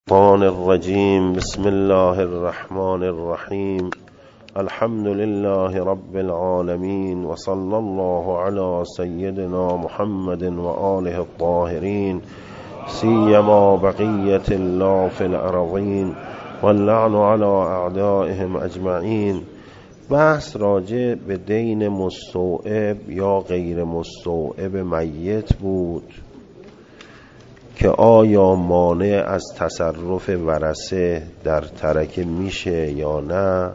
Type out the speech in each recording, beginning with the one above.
الشیطان الرجیم. بسم الله الرحمن الرحیم. الحمد لله رب العالمین و صلی الله علی سیدنا محمد و آله الطاهرین سیما بقیة الله فی الارضین واللعن علی اعدائهم اجمعین. بحث راجع به دین مستوعب یا غیر مستوعب میت بود که آیا مانع از تصرف ورثه در ترکه میشه یا نه.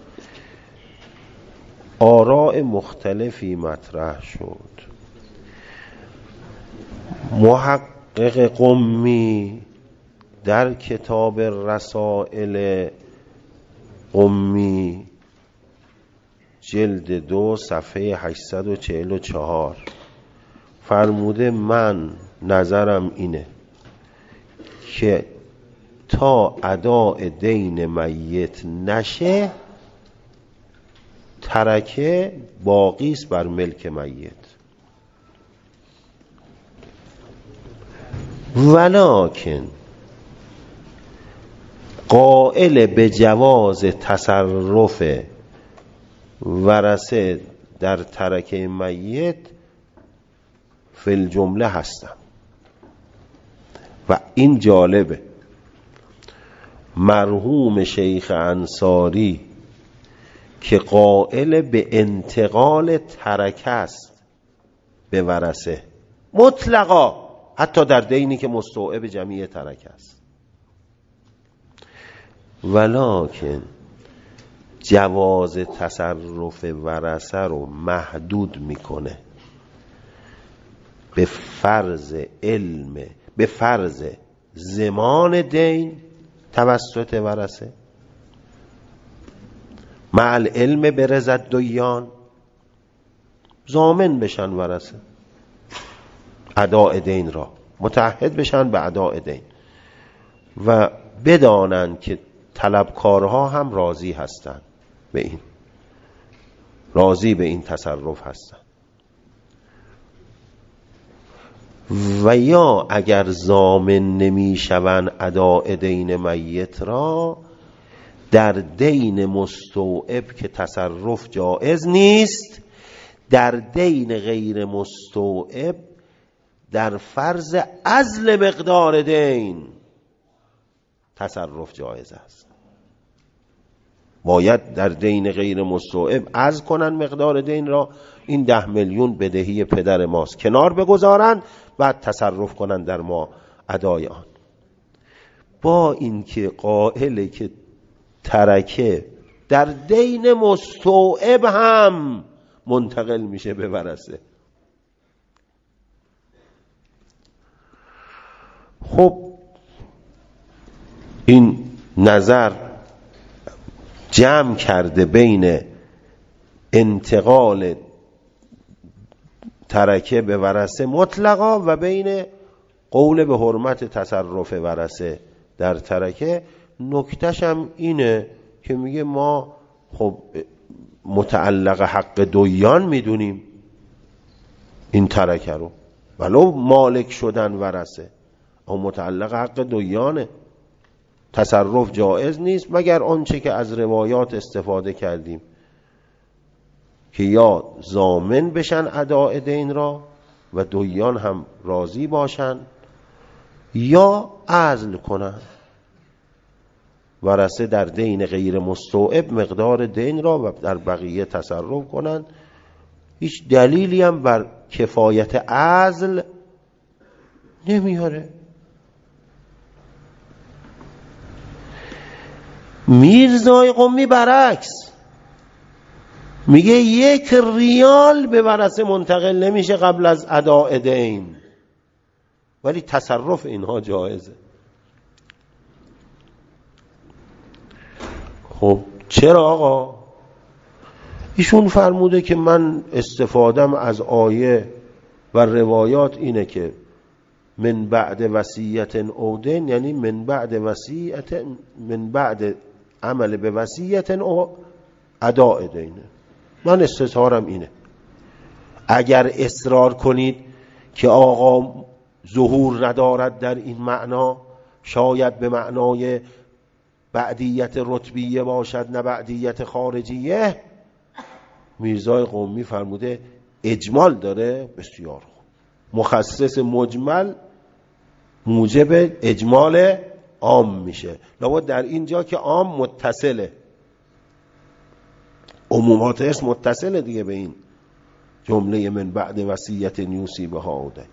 آراء مختلفی مطرح شد. محقق قمی در کتاب رسائل قمی جلد 2 صفحه 844 فرموده من نظرم اینه که تا اداء دین میت نشه ترکه باقیست بر ملک میت، ولکن قائل به جواز تصرف ورثه در ترکه میت فی الجمله هستم. و این جالبه، مرحوم شیخ انصاری که قائل به انتقال ترکه است به ورثه مطلقا، حتی در دینی که مستوعب جمیع ترکه است، ولکن جواز تصرف ورثه رو محدود میکنه به فرض علم، به فرض زمان دین توسط ورثه مع العلم برضا الدیان، ضامن بشن ورثه اداء دین را، متعهد بشن به اداء دین و بدانن که طلبکارها هم راضی هستن به این، راضی به این تصرف هستن. و یا اگر ضامن نمی شوند اداء دین میت را، در دین مستوعب که تصرف جائز نیست، در دین غیر مستوعب در فرض عزل مقدار دین تصرف جائز است. باید در دین غیر مستوعب عزل کنن مقدار دین را، این 10 میلیون بدهی پدر ماست کنار بگذارن، بعد تصرف کنن در ما ادای آن. با اینکه قائل که ترکه در دین مستوعب هم منتقل میشه به ورثه. خب این نظر جمع کرده بین انتقال ترکه به ورثه مطلقا و بین قول به حرمت تصرف ورثه در ترکه. نکتش هم اینه که میگه ما خب متعلق حق دیان میدونیم این ترکه رو، ولو مالک شدن ورثه، اما متعلق حق دیانه، تصرف جائز نیست مگر آنچه که از روایات استفاده کردیم که یا ضامن بشن اداء دین را و دیان هم راضی باشن، یا عزل کنن ورثه در دین غیر مستوعب مقدار دین را و در بقیه تصرف کنن. هیچ دلیلی هم بر کفایت عزل نمیاره. میرزای قمی برعکس میگه 1 ریال به ورثه منتقل نمیشه قبل از اداء دین، ولی تصرف اینها جایزه. خب چرا آقا؟ ایشون فرموده که من استفادم از آیه و روایات اینه که من بعد وصیت او دین، یعنی من بعد وصیت، من بعد عمل به وصیت او اداء دینه. من استظهارم اینه. اگر اصرار کنید که آقا ظهور ندارد در این معنا شاید به معنای بعدیت رتبیه باشد نه بعدیت خارجیه. میرزای قمی فرموده اجمال داره، بسیار خوب، مخصص مجمل موجب اجمال عام میشه. لابد در اینجا که عام متصله، عمومات اسم متصله دیگه به این جمله من بعد وصیت یوصی بها اوده.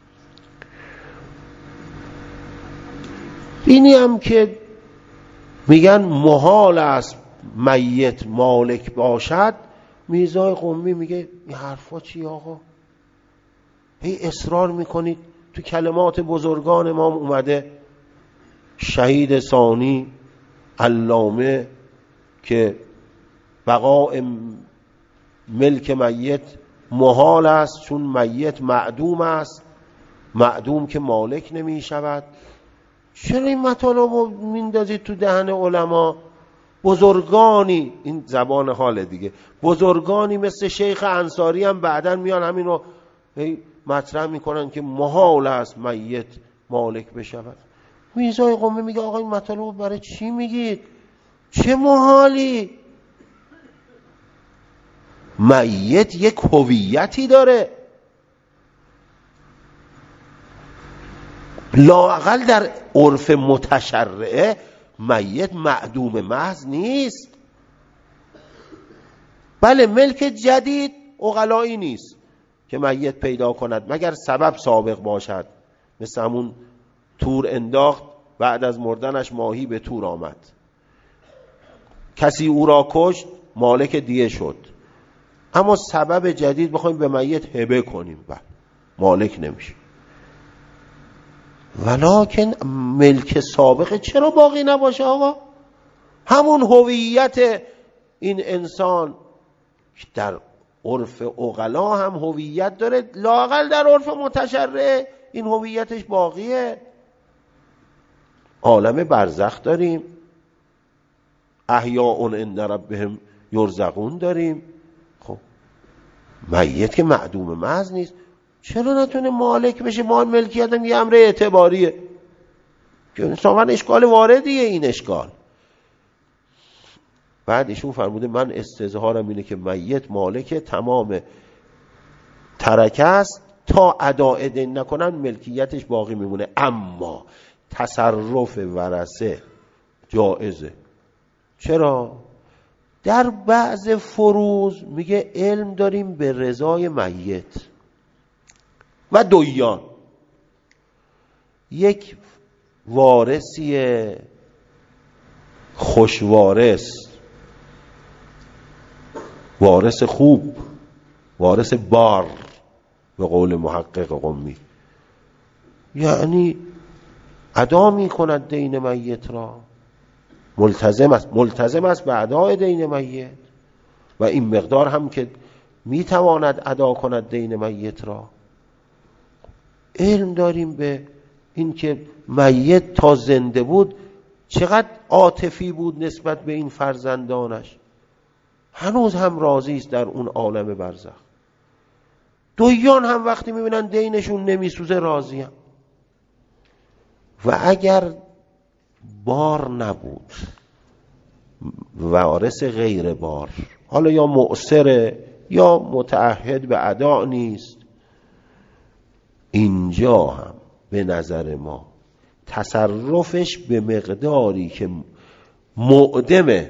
اینی هم که میگن محال است میت مالک باشد، میرزای قمی میگه این حرفا چی آقا؟ هی اصرار میکنید. تو کلمات بزرگان ما اومده، شهید ثانی علامه که بقاء ملک میت محال است چون میت معدوم است، معدوم که مالک نمی شود. چرا این مطالب رو میندازید تو دهن علما؟ بزرگانی، این زبان حال دیگه، بزرگانی مثل شیخ انصاری هم بعدن میان همین رو مطرح میکنن که محال است میت مالک بشود. میرزای قمی میگه آقا این مطالب رو برای چی میگید؟ چه محالی؟ میت یک هویتی داره، لااقل در عرف متشرعه میت معدوم محض نیست. بله ملک جدید عقلایی نیست که میت پیدا کند مگر سبب سابق باشد، مثل همون تور انداخت بعد از مردنش ماهی به تور آمد، کسی او را کشت مالک دیه شد، اما سبب جدید بخوایم به میت هبه کنیم بله مالک نمیشه. ولکن ملک سابقه چرا باقی نباشه آقا؟ همون هویت این انسان در عرف عقلا هم هویت داره، لااقل در عرف متشرع این هویتش باقیه. عالم برزخ داریم، احیاء عند ربهم یرزقون داریم. خب میت که معدوم محض نیست، چرا نتونه مالک بشه؟ مال ملکیت هم یه امر اعتباریه که انصافا اشکال واردیه این اشکال. بعد ایشون فرموده من استظهارم اینه که میت مالک تمام ترکه است، تا اداء دین نکنن ملکیتش باقی میمونه، اما تصرف ورثه جائزه. چرا؟ در بعض فروض میگه علم داریم به رضای میت و دویان. یک وارثی خوشوارث، وارث خوب، وارث بار به قول محقق قمی، یعنی ادا می کند دین میت را، ملتزم است به ادای دین میت و این مقدار هم که می تواند ادا کند دین میت را. علم داریم به این که میت تا زنده بود چقدر عاطفی بود نسبت به این فرزندانش، هنوز هم راضی است در اون عالم برزخ. دویان هم وقتی میبینن دینشون نمیسوزه راضی هم. و اگر بار نبود، وارث غیر بار، حالا یا معسره یا متعهد به ادا نیست، اینجا هم به نظر ما تصرفش به مقداری که معدم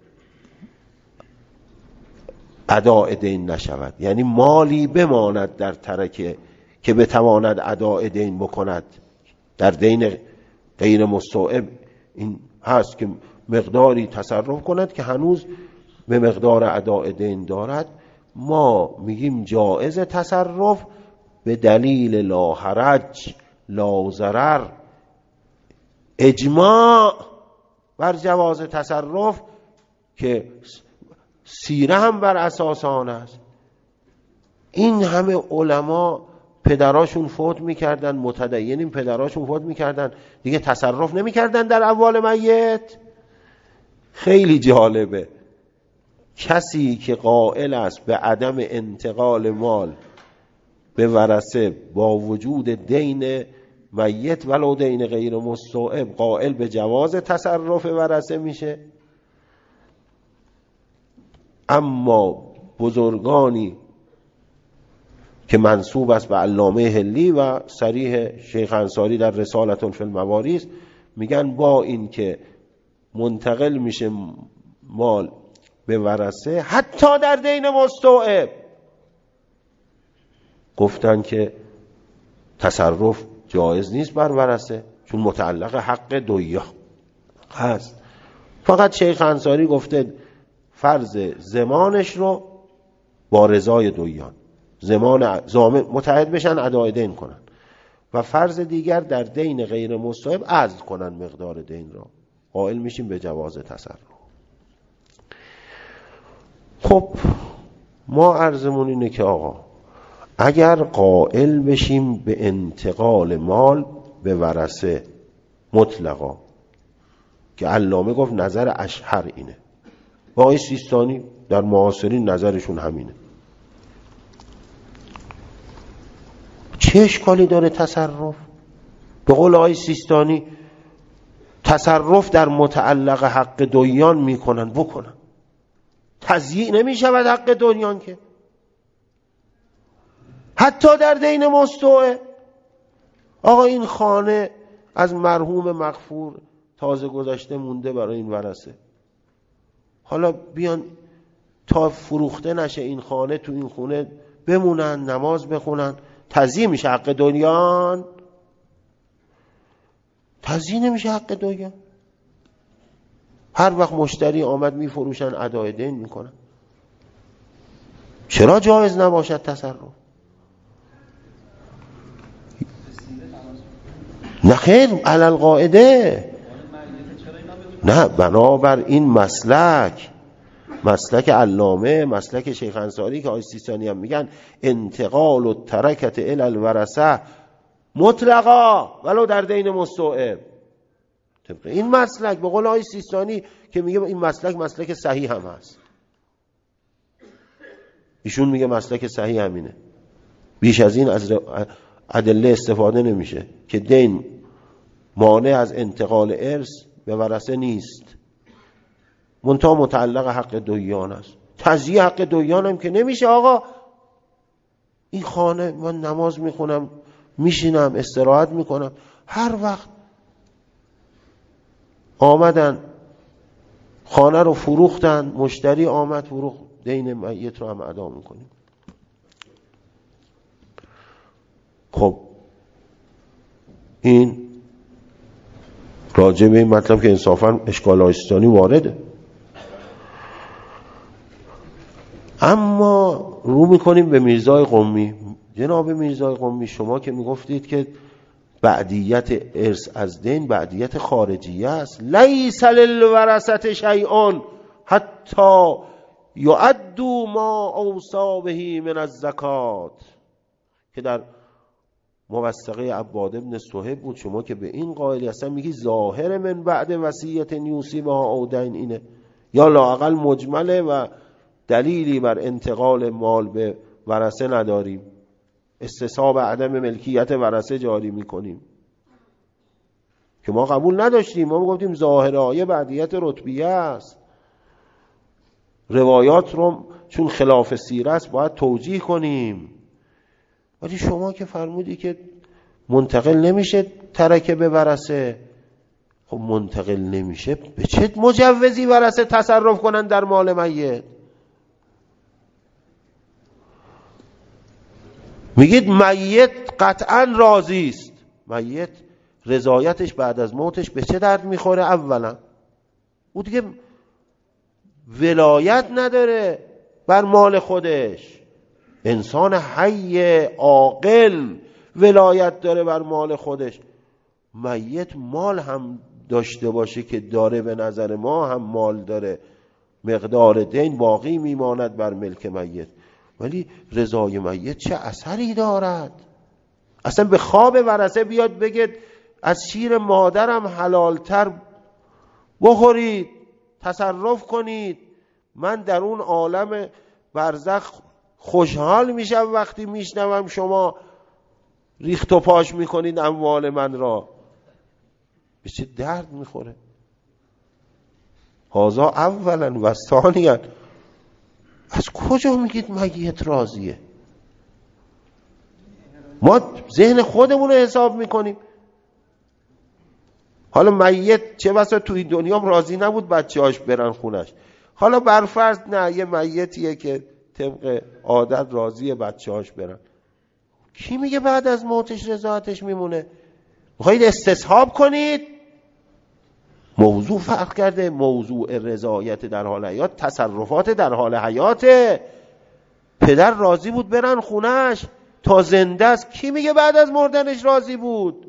اداء دین نشود، یعنی مالی بماند در ترکه که بتواند اداء دین بکند. در دین غیر مستوعب این هست که مقداری تصرف کند که هنوز به مقدار اداء دین دارد. ما میگیم جائز تصرف به دلیل لا حرج لا ضرر، اجماع بر جواز تصرف که سیره هم بر اساس آن است. این همه علما پدراشون فوت میکردن، متدینین پدراشون فوت میکردن، دیگه تصرف نمیکردن در اموال میت. خیلی جالبه کسی که قائل است به عدم انتقال مال به ورثه با وجود دین میت ولو دین غیر مستوعب قائل به جواز تصرف ورثه میشه. اما بزرگانی که منسوب است به علامه حلی و صریح شیخ انصاری در رسالة فی الموارث میگن با این که منتقل میشه مال به ورثه حتی در دین مستوعب، گفتن که تصرف جایز نیست بر ورثه چون متعلق حق دویا هست. فقط شیخ انصاری گفته فرض زمانش رو با رضای دویان، زمان متحد بشن ادای دین کنن، و فرض دیگر در دین غیر مستوعب عزل کنن مقدار دین را، قائل میشیم به جواز تصرف. خب ما عرضمون اینه که آقا اگر قائل بشیم به انتقال مال به ورثه مطلقا که علامه گفت نظر اشهر اینه و آقای سیستانی در معاصرین نظرشون همینه، چه اشکالی داره تصرف؟ به قول آقای سیستانی تصرف در متعلق حق دویان میکنن بکنن، تضییع نمیشود حق دویان که حتی در دین مستوعب. آقا این خانه از مرحوم مغفور تازه گذشته مونده برای این ورثه، حالا بیان تا فروخته نشه این خانه تو این خونه بمونن نماز بخونن، تضییع میشه حق دویان؟ تضییع نمیشه حق دویان. هر وقت مشتری آمد میفروشن ادای دین میکنن، چرا جایز نباشد تصرف؟ نه خیر علل قاعده، نه بنابر این مسلک علامه، مسلک شیخ انصاری که آقای سیستانی هم میگن انتقال و ترکت الی الورثه مطلقا ولو در دین مستوعب، طبق این مسلک به قول آقای سیستانی که میگه این مسلک صحیح هم هست، ایشون میگه مسلک صحیح همینه، بیش از این از ادله استفاده نمیشه که دین مانع از انتقال ارث به ورثه نیست، منتها متعلق حق دویان است. تضییع حق دویان هم که نمیشه. آقا این خانه من نماز میخونم میشینم استراحت میکنم، هر وقت آمدن خانه رو فروختن، مشتری آمد فروخت، دین میت رو هم ادا میکنیم. خب این راجع به این مطلب که انصافا اشکال آیستانی وارده. اما رو میکنیم به میرزای قمی. جناب میرزای قمی شما که میگفتید که بعدیت ارث از دین بعدیت خارجیه است، لیس للورثه شیء حتی یعدوا ما اوصی به من الزکات، که در موثقه عباد ابن صهیب بود. شما که به این قائلی هستن میگی ظاهر من بعد وصیت یوصی بها او دین اینه، یا لااقل مجمله و دلیلی بر انتقال مال به ورثه نداریم، استصحاب عدم ملکیت ورثه جاری میکنیم که ما قبول نداشتیم. ما گفتیم ظاهر آیه بعدیت رتبیه است، روایات رو چون خلاف سیره است باید توجیه کنیم. ولی شما که فرمودی که منتقل نمیشه ترکه به ورثه، خب منتقل نمیشه به چه مجوزی ورثه تصرف کنن در مال میت؟ میگید میت قطعا راضی است. میت رضایتش بعد از موتش به چه درد میخوره؟ اولا او دیگه ولایت نداره بر مال خودش. انسان حی عاقل ولایت داره بر مال خودش. میت مال هم داشته باشه که داره، به نظر ما هم مال داره، مقدار دین باقی میماند بر ملک میت. ولی رضای میت چه اثری دارد؟ اصلا به خواب ورثه بیاد بگید از شیر مادرم حلالتر بخورید، تصرف کنید، من در اون عالم برزخ خوشحال میشم وقتی میشنوم شما ریخت و پاش میکنید اموال من را، به چه درد میخوره؟ هذا اولا و ثانیا، از کجا میگید میت راضیه؟ ما ذهن خودمون رو حساب میکنیم. حالا میت چه بسا توی دنیا راضی نبود بچه‌هاش برن خونش، حالا برفرض نه یه میتیه که طبق عادت راضیه بچه‌هاش برن، کی میگه بعد از موتش رضایتش میمونه؟ میخواید استصحاب کنید؟ موضوع فرق کرده. موضوع رضایت در حال حیات تصرفات در حال حیاته. پدر راضی بود برن خونش تا زنده است، کی میگه بعد از مردنش راضی بود؟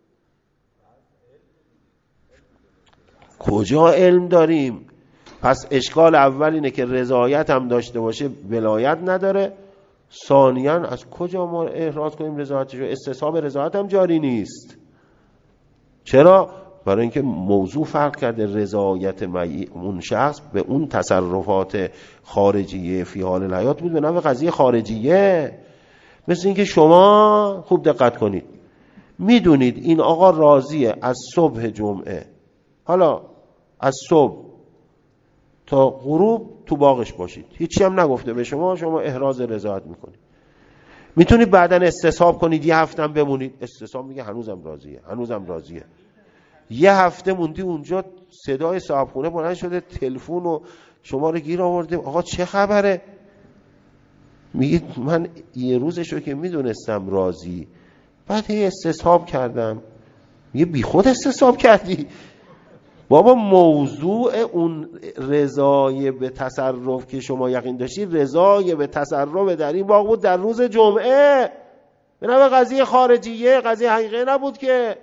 کجا علم داریم؟ پس اشکال اول اینه که رضایت هم داشته باشه ولایت نداره. ثانیاً از کجا ما احراز کنیم رضایتشو؟ استصحاب رضایت هم جاری نیست. چرا؟ برای اینکه موضوع فرق کرده. رضایت اون شخص به اون تصرفات خارجیه فی حال الحیات بود به نوع قضیه خارجیه. مثل اینکه شما خوب دقت کنید، میدونید این آقا راضیه از صبح جمعه، حالا از صبح تا غروب تو باغش باشید، هیچی هم نگفته به شما، شما احراز رضایت میکنید. میتونید بعداً استصحاب کنید یه هفته هم بمونید، استصحاب میگه هنوزم راضیه، هنوزم راضیه. یه هفته موندی اونجا، صدای صاحبخونه بلند شده، تلفن و شما رو گیر آورده، آقا چه خبره؟ میگید من یه روزشو که میدونستم راضی، بعد هی استصحاب کردم. میگه بی خود استصحاب کردی بابا. موضوع اون رضای به تصرف که شما یقین داشتی، رضای به تصرف در این باغ بود در روز جمعه، به نوع قضیه خارجیه، قضیه حقیقی نبود که.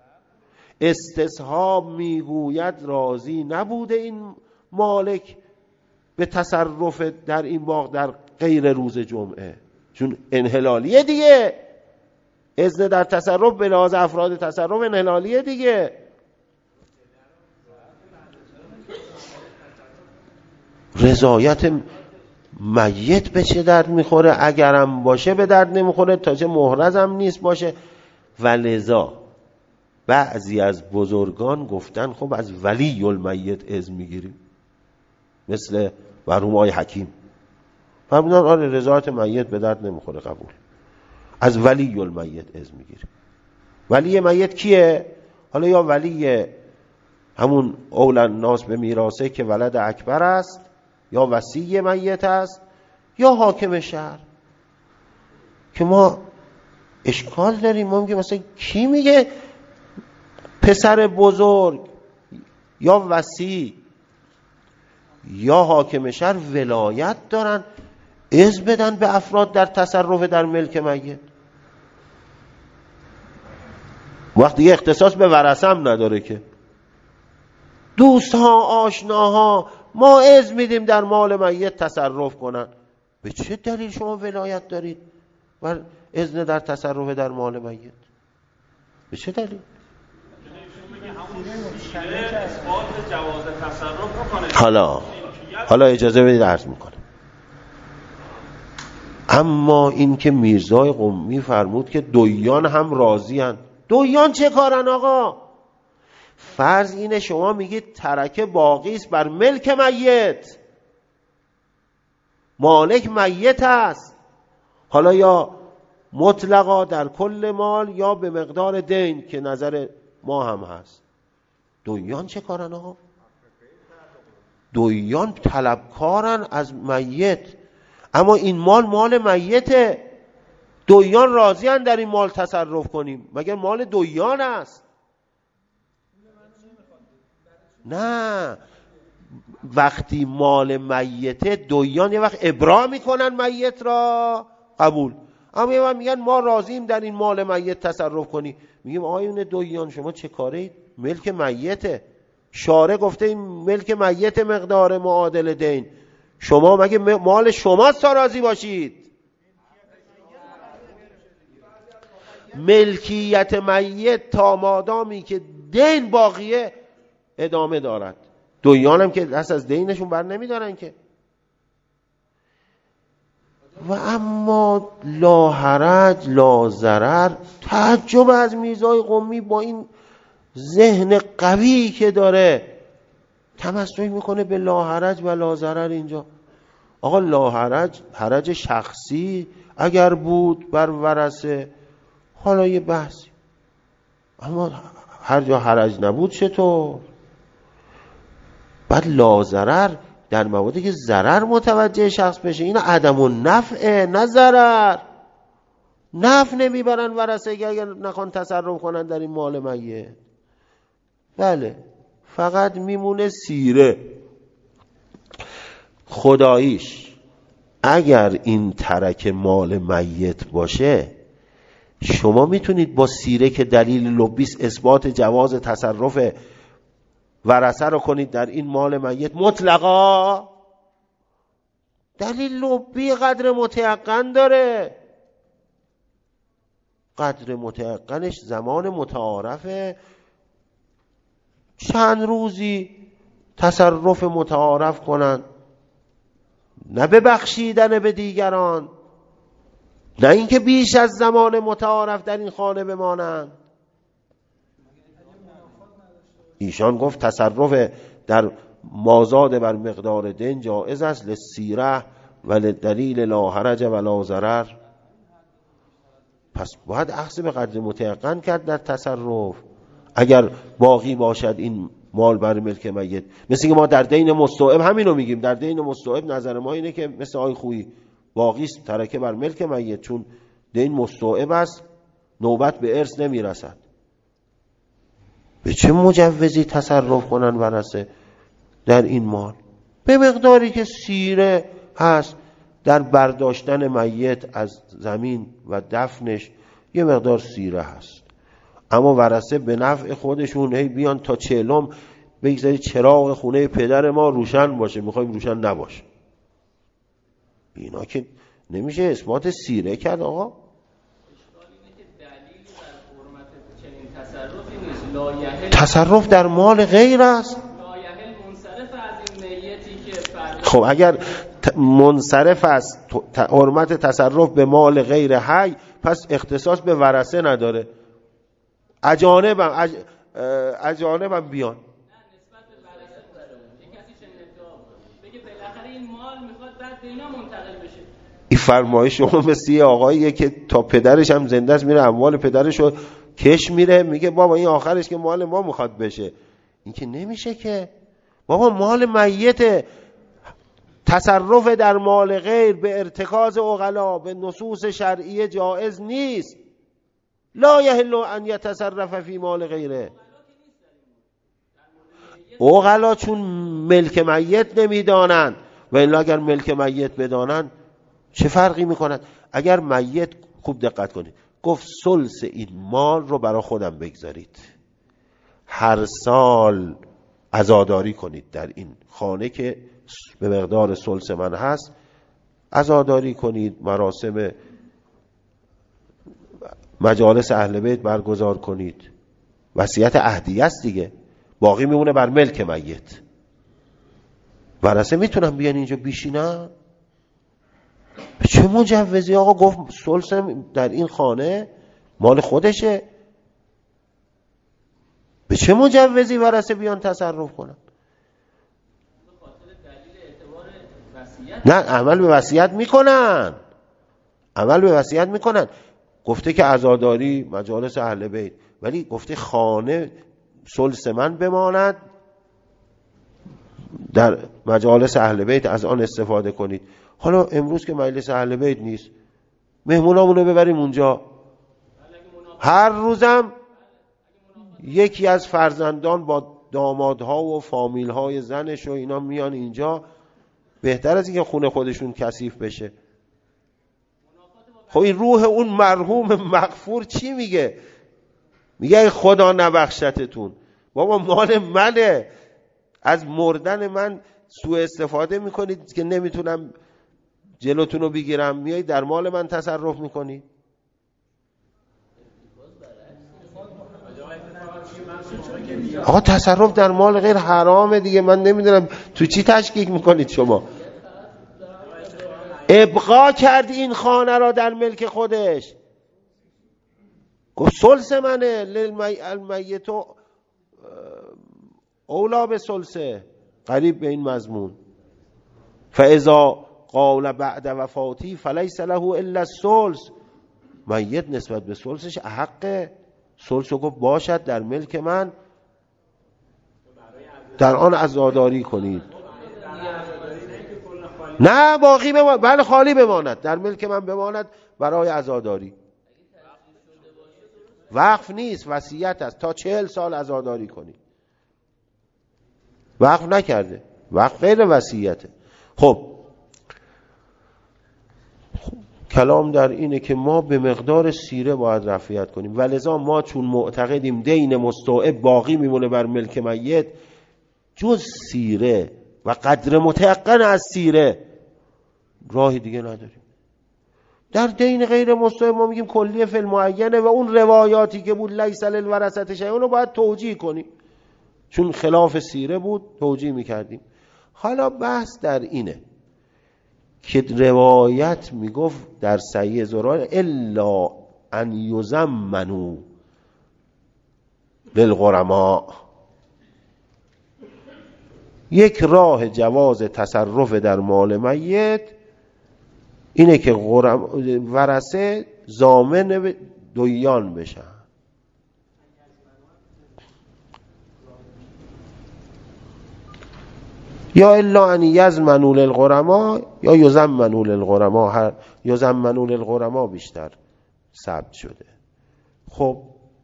استصحاب میگوید راضی نبوده این مالک به تصرف در این باغ در غیر روز جمعه، چون انحلالیه دیگه. اذن در تصرف به لحاظ افراد تصرف انحلالیه دیگه. رضایت میت به چه درد میخوره؟ اگرم باشه به درد نمیخوره، تا چه محرزم نیست باشه. ولذا بعضی از بزرگان گفتن خب از ولی المیت اذن میگیریم، مثل مرحوم آقای حکیم فرمودن آره رضایت میت به درد نمیخوره، قبول، از ولی المیت اذن میگیریم. ولی میت کیه؟ حالا یا ولی همون اول الناس به میراثه که ولد اکبر است، یا وصی میت است، یا حاکم شهر. که ما اشکال داریم، ما میگه مثلا کی میگه پسر بزرگ یا وصی یا حاکم شهر ولایت دارن اذن بدن به افراد در تصرف در ملک میت؟ وقتی اختصاص به ورثه هم نداره که. دوستها، آشناها، ما اذن میدیم در مال میت تصرف کنن. به چه دلیل شما ولایت دارید بر اذن در تصرف در مال میت؟ به چه دلیل؟ حالا اجازه بدید عرض میکنم. اما این که میرزای قمی فرمود که دویان هم راضی هن. دویان چه کارن آقا؟ فرض اینه شما میگید ترکه باقی است بر ملک میت، مالک میت است، حالا یا مطلقا در کل مال یا به مقدار دین که نظر ما هم هست. دویان چه کارن آقا؟ دویان طلبکارن از میت، اما این مال میته. دویان راضی هن در این مال تصرف کنیم، مگر مال دویان است؟ نه، وقتی مال میته دویان یه وقت ابرا میکنن میت را، قبول، اما یه وقت میگن ما راضیم در این مال میت تصرف کنی. میگیم آقایون دویان شما چه کارید؟ ملک میته، شارع گفته این ملک میت مقدار معادل دین، شما مگه مال شماست تا راضی باشید؟ ملکیت میت تا مادامی که دین باقیه ادامه دارد. دویان هم که دست از دینشون بر نمیدارن که. و اما لا حرج لا ضرر. تعجب از میرزای قمی با این ذهن قوی که داره تمسک میکنه به لا حرج و لا ضرر. اینجا آقا لا حرج، حرج شخصی اگر بود بر ورثه حالا یه بحثی، اما هر جا حرج نبود چطور؟ بعد لا ضرر در مواردی که ضرر متوجه شخص بشه، این عدم النفع نه ضرر. نفع نمیبرن ورثه اگر نخوان تصرف کنن در این مال میت. بله فقط میمونه سیره. خداییش اگر این ترک مال میت باشه شما میتونید با سیره که دلیل لبیس اثبات جواز تصرف ورثه رو کنید در این مال میت مطلقا. دلیل لبی قدر متیقن داره. قدر متیقنش زمان متعارفه، چند روزی تصرف متعارف کنن، نه ببخشیدن به دیگران، نه اینکه بیش از زمان متعارف در این خانه بمانند. ایشان گفت تصرف در مازاد بر مقدار دین جائز است للسیره و للدلیل لا حرج و لا ضرر. پس باید اخذ به قدر متیقن کرد در تصرف اگر باقی باشد این مال بر ملک میت. مثل که ما در دین مستوعب همینو میگیم. در دین مستوعب نظر ما اینه که مثل آی خویی باقی است ترکه بر ملک میت، چون دین مستوعب است نوبت به ارث نمیرسد. به چه مجوزی تصرف کنن ورثه در این مال؟ به مقداری که سیره هست در برداشتن میت از زمین و دفنش یه مقدار سیره هست، اما ورثه به نفع خودشون هی بیان تا 40 بگذاری چراغ خونه پدر ما روشن باشه، میخوایم روشن نباشه. اینا که نمیشه اثبات سیره کرد. آقا تصرف در مال غیر است. خب اگر منصرف است حرمت تصرف به مال غیر حی، پس اختصاص به ورثه نداره. اجانبم بیان این فرمایش شما مثل یه آقاییه که تا پدرش هم زنده است میره اموال پدرش رو کش میره، میگه بابا این آخرش که مال ما میخواد بشه. این که نمیشه که بابا مال میت. تصرف در مال غیر به ارتکاز عقلا به نصوص شرعیه جائز نیست. لا یحل ان یتصرف فی مال غیره. عقلا چون ملک میت نمیدانند، و الا اگر ملک میت بدانند چه فرقی میکنند؟ اگر میت، خوب دقت کنید، گفت ثلث این مال رو برای خودم بگذارید، هر سال عزاداری کنید در این خانه که به مقدار ثلث من هست، عزاداری کنید، مراسم مجالس اهل بیت برگزار کنید. وصیت عهدی است دیگه، باقی میمونه بر ملک میت. ورثه میتونن بیان اینجا بیشینن؟ به چه مجوزی؟ آقا گفت ثلث در این خانه مال خودشه، به چه مجوزی ورثه بیان تصرف کنن؟ نه، عمل به وصیت میکنن، عمل به وصیت میکنن. گفته که عزاداری مجالس اهل بیت، ولی گفته خانه ثلث من بماند، در مجالس اهل بیت از آن استفاده کنید. حالا امروز که مجلس اهل بیت نیست، مهمونامونو ببریم اونجا. هر روزم یکی از فرزندان با دامادها و فامیلهای زنش و اینا میان اینجا، بهتر از اینکه خونه خودشون کثیف بشه. خب این روح اون مرحوم مغفور چی میگه؟ میگه خدا نبخشتتون. بابا مال منه، از مردن من سوء استفاده میکنید که نمیتونم جلوتون رو بگیرم، میای در مال من تصرف میکنی. آقا تصرف در مال غیر حرامه دیگه. من نمیدونم تو چی تشکیک میکنید شما. ابقا کرد این خانه را در ملک خودش، گفت ثلث منه، المیت اولا به ثلثه، قریب به این مضمون. فاذا قال بعد وفاتی فلیس له الا الثلث، میت نسبت به ثلثش احق ثلث رو گفت باشد در ملک من، در آن عزاداری کنید. نه باقی بماند، بله خالی بماند، در ملک من بماند برای عزاداری. وقف نیست، وصیت است، تا 40 سال عزاداری کنید. وقف نکرده، وقف غیر وصیته. خب کلام در اینه که ما به مقدار سیره باید رفعیت کنیم، ولذا ما چون معتقدیم دین مستوعب باقی میمونه بر ملک میت، جز سیره و قدر متیقن از سیره راهی دیگه نداریم. در دین غیر مستوعب ما میگیم کلیه فی المعینه، و اون روایاتی که بود لیس للورثة شیء اونو باید توجیه کنیم، چون خلاف سیره بود توجیه میکردیم. حالا بحث در اینه که روایت میگفت در صحیح زرار الا ان یضمنوا للغرماء، یک راه جواز تصرف در مال میت اینه که ورثه ضامن دیان بشن. یا الا ان یضمنوا للغرماء یا یضمنوا للغرماء، یضمنوا للغرماء بیشتر ثبت شده. خب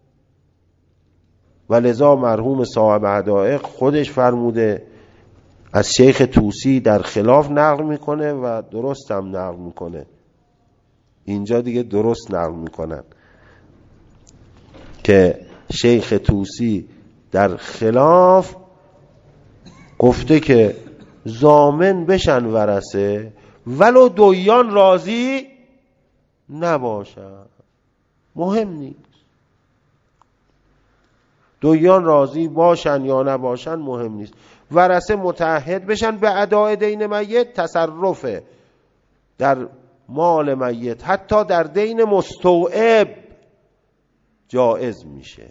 ولذا مرحوم صاحب حدائق خودش فرموده، از شیخ طوسی در خلاف نقل میکنه و درست هم نقل میکنه، اینجا دیگه درست نقل میکنن که شیخ طوسی در خلاف گفته که ضامن بشن ورثه ولو دیان راضی نباشن، مهم نیست دیان راضی باشن یا نباشن، مهم نیست، ورثه متعهد بشن به اداء دین میت، تصرف در مال میت حتی در دین مستوعب جائز میشه.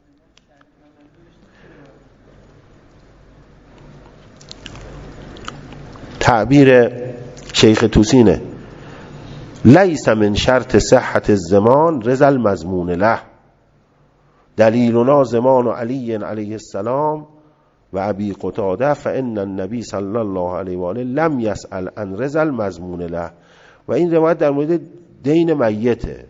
تعبیر شیخ توسینه لیس من شرط صحت الزمان رضا المضمون له، دلیلنا زمان علی علیه السلام و ابی قتاده فان النبی صلی الله علیه و آله لم یسأل عن رضا المضمون له. و این روایت در مورد دین میته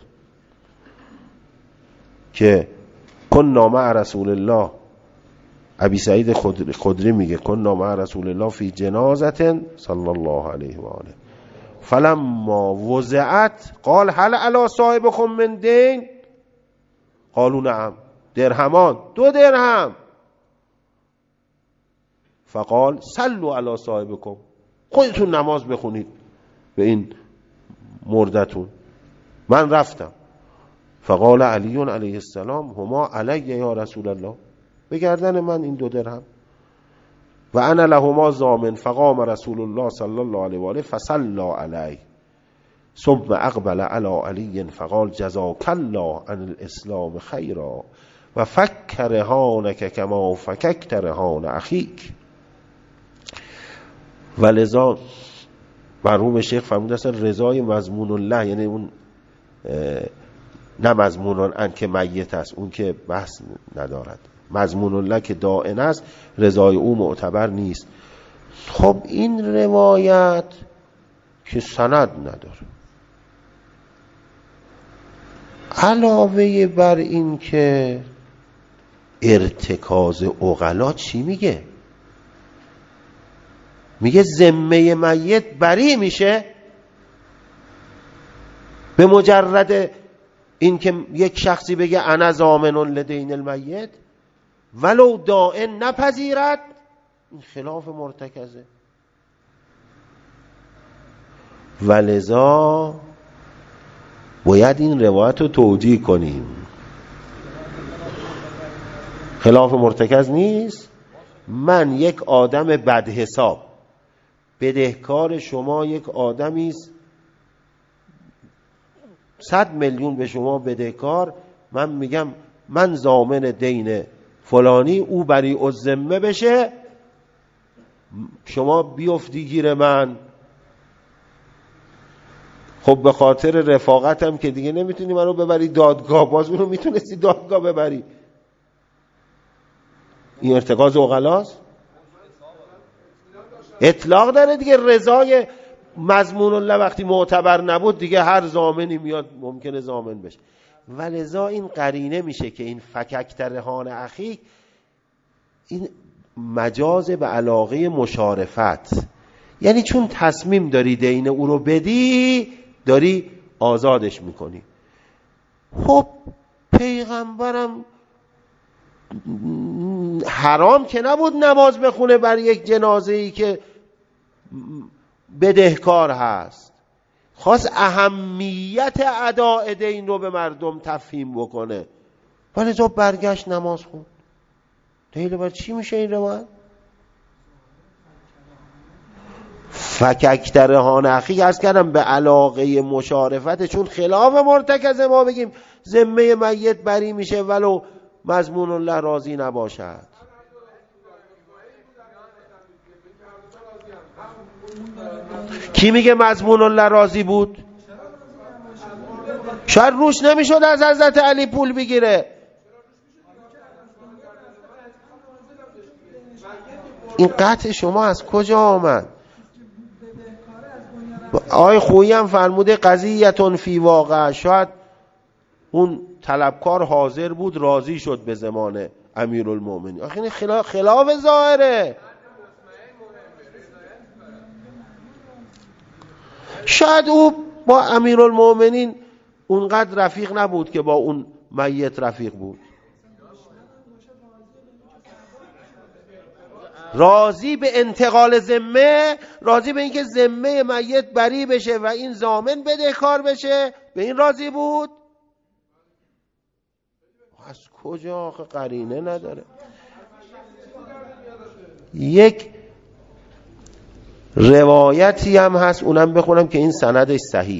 که کنا مع رسول الله، ابی سعید خدری میگه کنا مع رسول الله فی جنازه صلی الله علیه و آله فلما وضعت قال هل علی صاحبكم من دین، قالوا نعم، درهمان، 2 درهم، فقال صلوا علی صاحبكم، خودتون نماز بخونید به این مردتون. من رفتم، فقال علی علیه السلام هما علی یا رسول الله، به گردن من این 2 درهم، و انا لهما ضامن، فقام رسول الله صلی الله علیه و آله فصلى علیه ثم اقبل علی علی فقال جزاک الله عن الاسلام خیرا و فک رهانک کما فککت رهان اخیک. ولذا مرحوم شیخ فرموده اصلا رضای مضمون الله، یعنی اون نه مضمون ان که میت است، اون که بحث ندارد، مضمون الله که دائن است رضای او معتبر نیست. خب این روایت که سند نداره، علاوه بر این که ارتکاز عقلا چی میگه؟ میگه ذمه میت بری میشه به مجرد این که یک شخصی بگه انا ضامن لدین المیت ولو دائن نپذیرد، این خلاف مرتکزه. ولذا باید این روایت رو توجیه کنیم، خلاف مرتکز نیست. من یک آدم بدحساب، بدهکار شما یک آدمی است 100 میلیون به شما بدهکار، من میگم من ضامن دین فلانی، او بری الذمه بشه، شما بیفتی گیر من. خب به خاطر رفاقتم که دیگه نمیتونی منو ببری دادگاه، باز اونو میتونستی دادگاه ببری. این ارتکاز عقلاست؟ اطلاق داره دیگه. رضای مضمون الله وقتی معتبر نبود دیگه هر ضامنی میاد ممکنه ضامن بشه. ولذا این قرینه میشه که این فکک رهان اخی این مجاز به علاقه مشارفت، یعنی چون تصمیم داری دین او رو بدی داری آزادش میکنی. خب پیغمبرم حرام که نبود نماز بخونه بر یک جنازه‌ای که بدهکار هست، خواست اهمیت اداء دین رو به مردم تفهیم بکنه، ولی تو برگشت نماز خون. دلیل بر چی میشه این روایت؟ فکک رهان اخی عرض کردم به علاقه مشارفت، چون خلاف مرتکز ما بگیم ذمه میت بری میشه ولو مضمون الله راضی نباشد. کی میگه مضمون الله راضی بود؟ شاید روش نمیشد از حضرت علی پول بگیره. این قطع شما از کجا آمد؟ آقای خویی هم فرموده قضیتون فی واقع، شاید اون طلبکار حاضر بود راضی شد به زمان امیرالمومنین. آخه این خلاف ظاهره. شاید او با امیرالمومنین اونقدر رفیق نبود که با اون میت رفیق بود. راضی به انتقال ذمه، راضی به اینکه ذمه میت بری بشه و این ضامن بدهکار بشه، به این راضی بود. از کجا آخه قرینه نداره؟ یک روایتی هم هست اونم بخونم که این سندش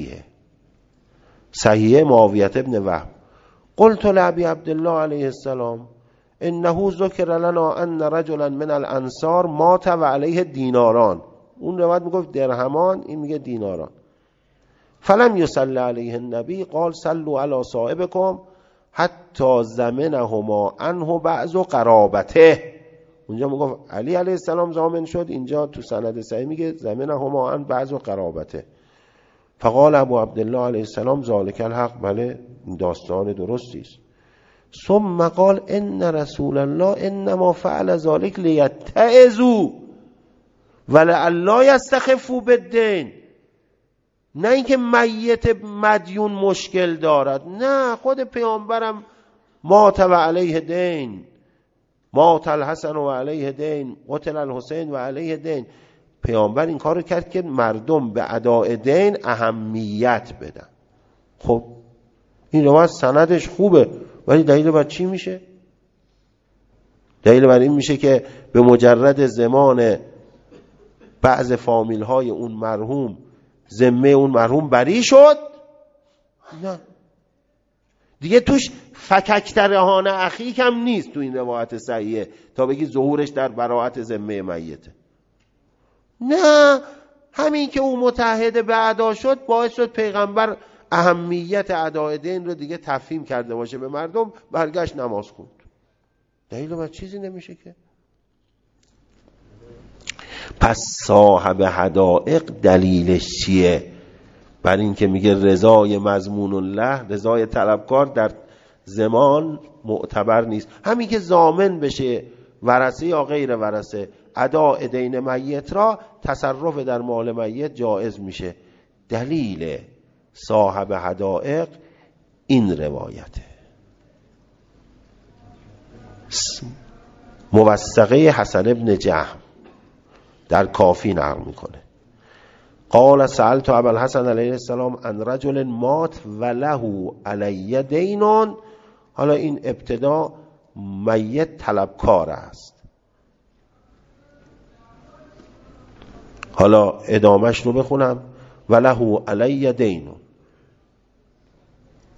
صحیحه. معاویه ابن وهب قلت لابی عبدالله علیه السلام انه ذکر لنا ان رجلا من الانصار مات و علیه دیناران. اون روایت میگفت درهمان، این میگه دیناران. فلم یصلی علیه النبی قال صلوا علی صاحبکم حتی زمنهما عنه بعض قرابته. اونجا میگفت علی علیه السلام ضامن شد، اینجا تو سند صحیح میگه زمنهما عن بعض قرابته. فقال ابو عبدالله علیه السلام ذالک الحق. بله این داستان درستی است. ثم قال ان رسول الله انما فعل ذلك لیتعظوا ولعل یستخفوا بالدین. نه اینکه میت مدیون مشکل دارد، نه، خود پیامبرم مات و علیه دین، مات الحسن و علیه دین، قتل الحسین و علیه دین. پیامبر این کار کرد که مردم به اداء دین اهمیت بدن. خب این روایت سندش خوبه، ولی دلیل بر چی میشه؟ دلیل بر این میشه که به مجرد زمان بعض فامیل های اون مرحوم ذمه اون مرحوم بری شد، نه دیگه توش فکک رهان اخی کم نیست تو این روایت صحیحه تا بگی ظهورش در براءت ذمه میته. نه، همین که او متحد به ادا شد باعث شد پیغمبر اهمیت اداء دین رو دیگه تفهیم کرده باشه به مردم، برگشت نماز خوند. دلیل بر چیزی نمیشه که. پس صاحب حدائق دلیلش چیه؟ بر این که میگه رضای مضمون الله، رضای طلبکار در زمان معتبر نیست. همین که ضامن بشه ورثه یا غیر ورثه اداء دین میت را، تصرف در مال میت جایز میشه. دلیل صاحب حدائق این روایته. موثقه حسن ابن جهم در کافی نقل میکنه. قال سألت ابا الحسن علیه السلام عن رجل مات و له علی دینون. حالا این ابتدا میت طلبکار است، حالا ادامش رو بخونم. و له علی دینون.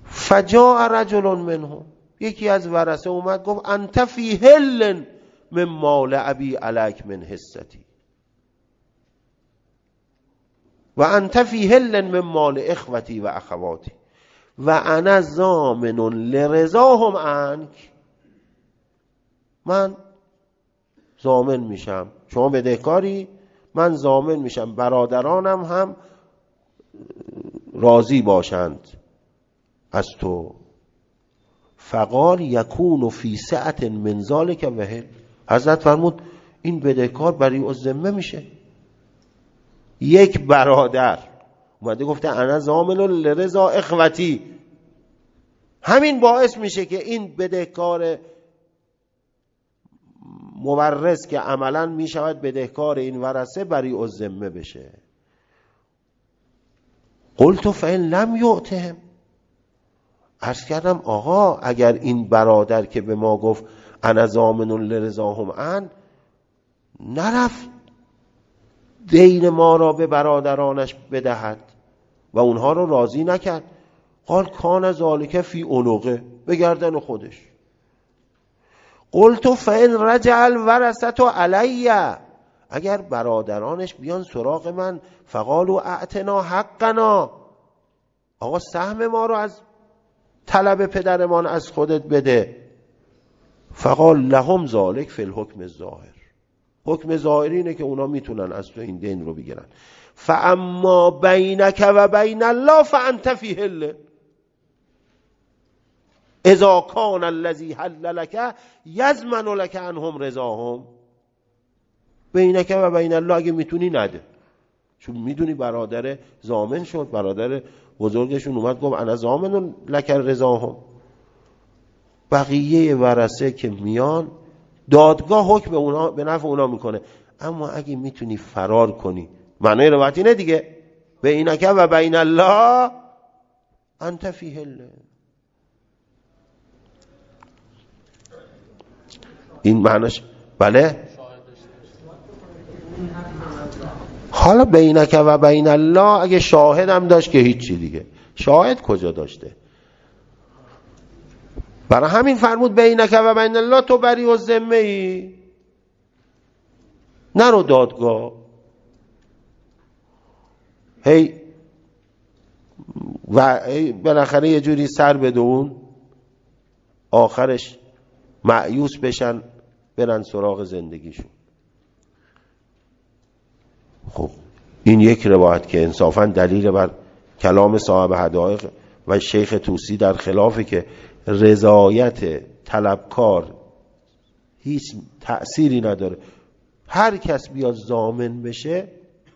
فجاء رجل منهم، یکی از ورثه اومد گفت انت فی حل من مال ابی علیک من حصتی و انت فی حل من مال اخوتی و اخواتی و انا ضامن لرضاهم عنک. من ضامن میشم، شما بدهکاری، من ضامن میشم برادرانم هم راضی باشند از تو. فقال یکون فی سعة من ذلک وهل. حضرت فرمود این بدهکار بری الذمه میشه. یک برادر اومده گفته انا ضامن لرضا اخوتی، همین باعث میشه که این بدهکار مورث که عملا میشود بدهکار این ورثه بری الذمه بشه. قلت فإن لم یؤتهم، عرض کردم آقا اگر این برادر که به ما گفت انا ضامن لرضاهم عن نرفت دین ما را به برادرانش بدهد و اونها رو راضی نکرد، قال کان ذالک فی عنقه، به گردن خودش. قلت فإن رجع الورثة علی، اگر برادرانش بیان سراغ من فقالوا اعطنا حقنا، آقا سهم ما رو از طلب پدرمان از خودت بده، فقال لهم ذالک فی الحکم الظاهر، حکم ظاهری اینه که اونا میتونن از تو این دین رو بگیرن. فاما بینک و بین الله فانت فی حل اذا کان الذی حل لک یضمن لک عنهم رضاهم. بینک و بین الله اگه میتونی نده، چون میدونی برادر ضامن شد، برادر بزرگشون اومد گفت انا ضامن لک رضاهم. بقیه ورثه که میان دادگاه حکم اونا به نفع اونا میکنه، اما اگه میتونی فرار کنی، معنی روایت اینه دیگه، بینک و بین الله انت فی حل. این معنیش بله. حالا بینک و بین الله اگه شاهد هم داشت که هیچی دیگه، شاهد کجا داشته؟ برای همین فرمود بینک و بین الله، تو بری الذمه ای، نرو دادگاه. هی و بالاخره یه جوری سر بدون، آخرش مایوس بشن برن سراغ زندگیشون. خب این یک روایت که انصافا دلیل بر کلام صاحب حدائق و شیخ طوسی در خلافه که رضایت طلبکار هیچ تأثیری نداره، هر کس بیاد ضامن بشه.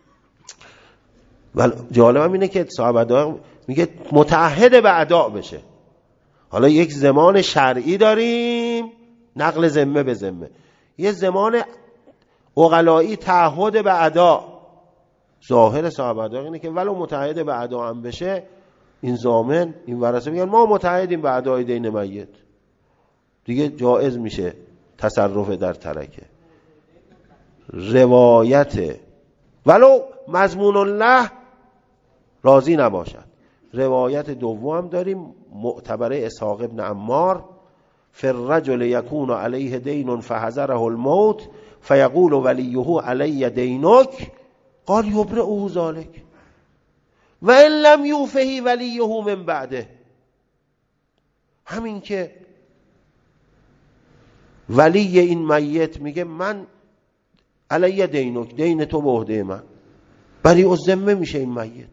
ولی جالبم اینه که صاحب حدائق میگه متعهد به اداء بشه. حالا یک زمان شرعی داریم، نقل ذمه به ذمه، یه زمان عقلایی تعهد به اداء. ظاهر صاحب حدائق اینه که ولو متعهد به اداء هم بشه، این ضامن، این ورثه میگن ما متعهدیم به ادای دین میت، دیگه جایز میشه تصرف در ترکه. روایت ولو مضمون الله راضی نباشد. روایت دوم داریم معتبره اسحاق ابن عمار، فالرجل یکون علیه دین فحضره الموت فیقول ولیه علی دینک قال یبرئه ذلک و ان لم یوفه ولیه من بعده. همین که ولی این میت میگه من علی دینک، دین تو به عهده من، بری الذمه میشه این میت.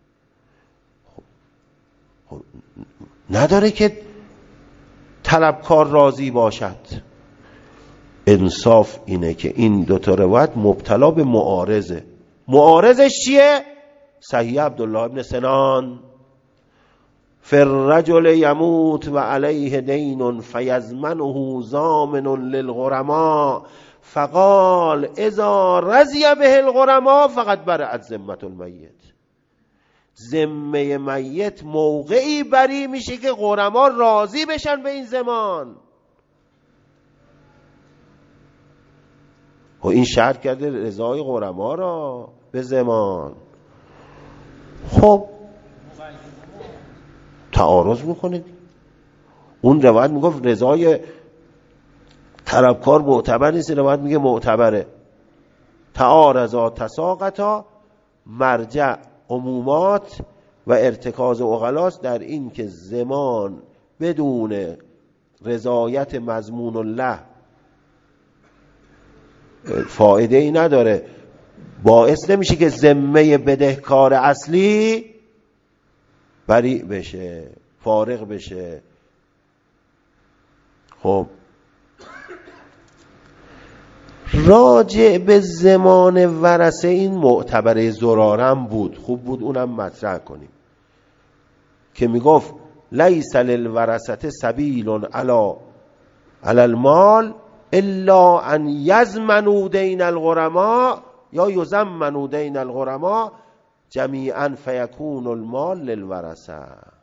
خب نداره که طلبکار راضی باشد. انصاف اینه که این دو تا روایت مبتلا به معارضه. معارضش چیه؟ صحیح عبدالله ابن سنان، فالرجل یموت و علیه دین فیضمنه ضامن للغرماء فقال اذا رضی به الغرماء فقد برأت ذمة المیت. ذمه میت موقعی بری میشه که غرما راضی بشن به این زمان. و این شرط کرده رضای غرما را به زمان. خب تعارض میکنه. اون روایت میگفت رضای طلبکار معتبر نیست، روایت میگه معتبره. تعارضا تساقطا، مرجع عمومات و ارتکاز عقلاست در این که زمان بدون رضایت مضمون الله فایده ای نداره، باعث نمیشه که ذمه بدهکار اصلی بریء بشه، فارغ بشه. خب راجع به زمان ورثه این معتبر زرارم بود، خوب بود اونم مطرح کنیم که میگفت لیس للورثه سبیل علی المال الا ان یضمنوا دین الغرماء یا یضمنوا دین الغرماء جمیعا فیکون المال للورثه.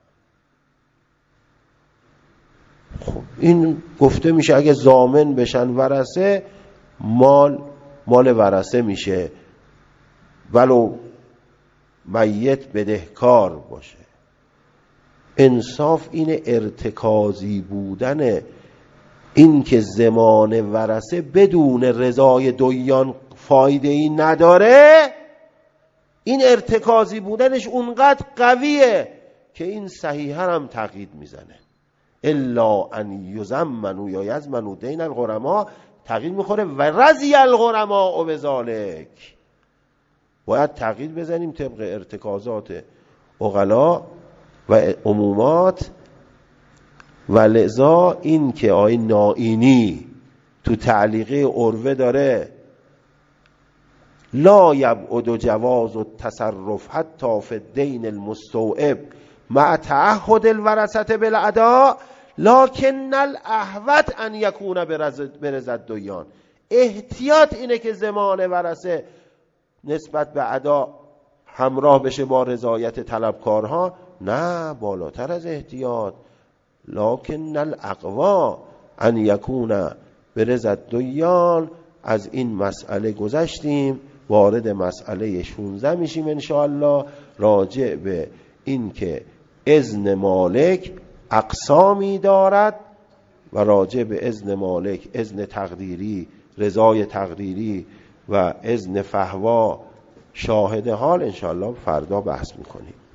خب این گفته میشه اگه ضامن بشن ورثه، مال ورثه میشه ولو میت بدهکار باشه. انصاف این ارتکازی بودن، این که زمان ورثه بدون رضای دویان فایده ای نداره، این ارتکازی بودنش اونقدر قویه که این صحیحه هم تقیید میزنه. الا ان یضمنوا یا یضمنوا دین الغرماء تقیید میخوره و رضی الغرماء بذالک. باید تقیید بزنیم طبق ارتکازات عقلا و عمومات. و لذا این که آقای نائینی تو تعلیقه عروه داره لا یبعد جواز التصرف حتی فی الدین المستوعب مع تعهد الورثه بالاداء لکن الاحوط ان یکون برضا الدیان. احتیاط اینه که زمان ورثه نسبت به ادا همراه بشه با رضایت طلبکارها، نه بالاتر از احتیاط. لکن الاقوا ان یکون برضا الدیان. از این مسئله گذشتیم، وارد مسئله 16 میشیم انشاءالله، راجع به این که اذن مالک اقسامی دارد و راجع به اذن مالک اذن تقدیری، رضای تقدیری و اذن فهوا شاهد حال انشاءالله فردا بحث میکنیم.